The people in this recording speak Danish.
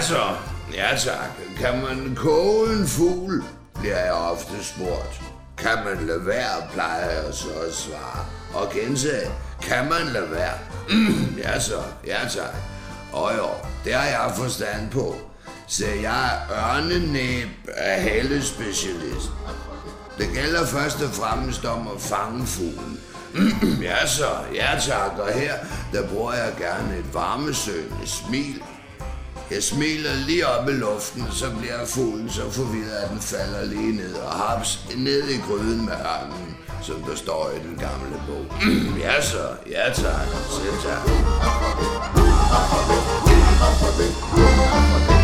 Ja tak. Kan man koge en fugl, bliver jeg ofte spurgt. Kan man lade være, plejer jeg så at svare. Og gentage, kan man lade være? Ja tak. Og jo, det har jeg forstand på. Så jeg er ørnenæb af hælespecialist. Det gælder først og fremmest om at fange fuglen. Ja tak, og her, der bruger jeg gerne et varmesøgende smil. Jeg smiler lige op i luften, så bliver fuglen så forvirret, at den falder lige ned og haps ned i gryden med ørnen, som der står i den gamle bog. Ja tak, selv tak.